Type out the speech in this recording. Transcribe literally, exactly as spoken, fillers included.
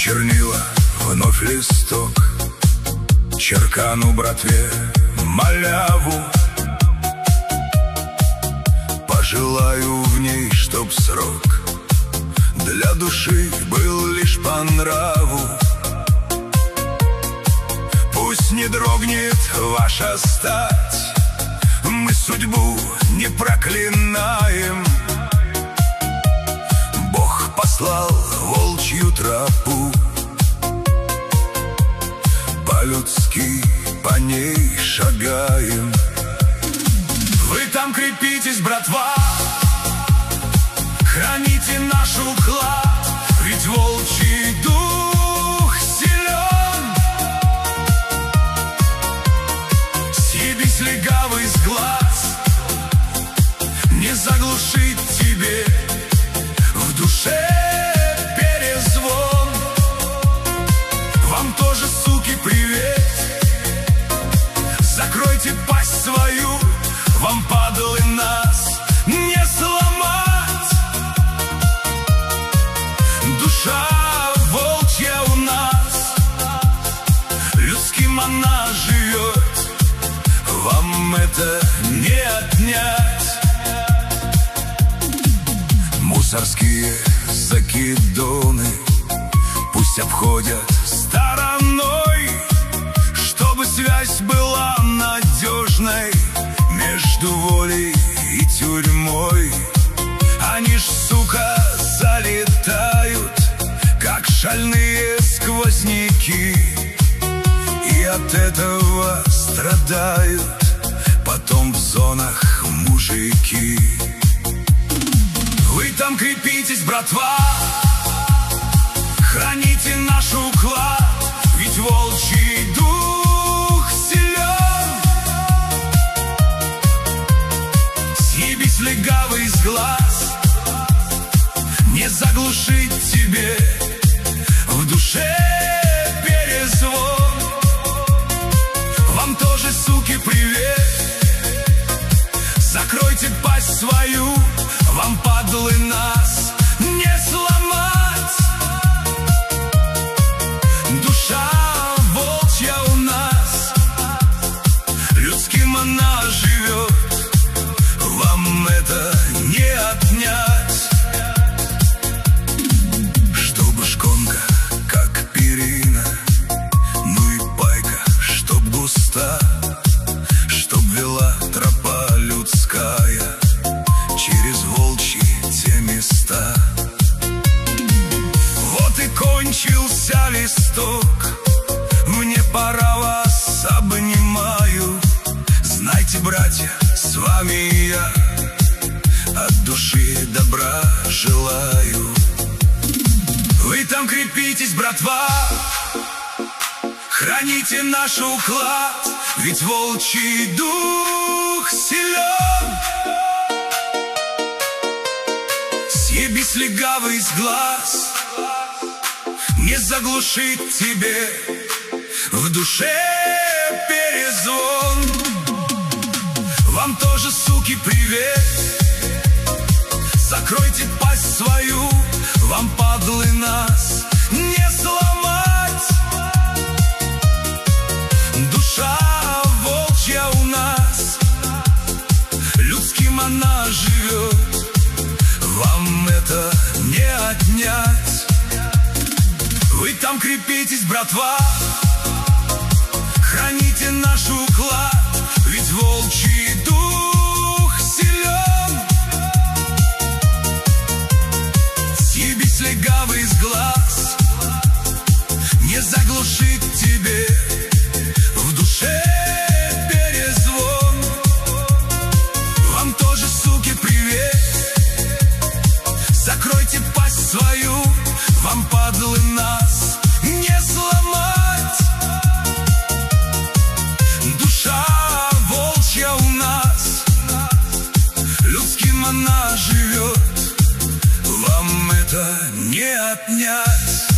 чернила, вновь листок, черкану братве маляву. Пожелаю в ней, чтоб срок для души был лишь по нраву. Пусть не дрогнет ваша стать, мы судьбу не проклинаем. Бог послал волчью тропу, по-людски по ней шагаем. Вы там крепитесь, братва, храните наш уклад, ведь волчий дух силен. Съебись, легавый, с глаз, не заглушить тебе в душе перезвон. Вам тоже, суки, привет, закройте пасть свою, вам, падлы, нас не сломать. Душа волчья у нас, людским она живет, вам это не отнять. Мусорские закидоны пусть обходят стороной, чтобы связь была надежной между волей и тюрьмой. Они ж, сука, залетают, как шальные сквозняки, и от этого страдают потом в зонах мужики. Вы там крепитесь, братва, храните наш уклад, ведь волчий дух силен. Съебись, легавый, с глаз, не заглушить тебе в душе перезвон. Вам тоже, суки, привет, закройте пасть свою, вам, падлы, нас не сломать. Душа волчья у нас, людским она живет, вам это не отнять. Чтобы шконка, как перина, ну и пайка, чтоб густа, чтоб вела тропа людская через волчьи те места. Вот и кончился листок, мне пора, вас обнимаю. Знайте, братья, с вами я от души добра желаю. Вы там крепитесь, братва, храните наш уклад, ведь волчий дух силен. Съебись, легавый, с глаз, не заглушить тебе в душе перезвон. Вам тоже, суки, привет, закройте пасть свою, вам, падлы, нас не сломать. Душа волчья у нас, людским она живет, вам это не отнять. Вы там крепитесь, братва, храните наш уклад, ведь волчий дух силен. Съебись, легавый, с глаз, не заглушить тебе в душе перезвон. Вам тоже, суки, привет, закройте пасть свою, вам, падлы, нас не сломать. Душа волчья у нас, людским она живет, вам это не отнять.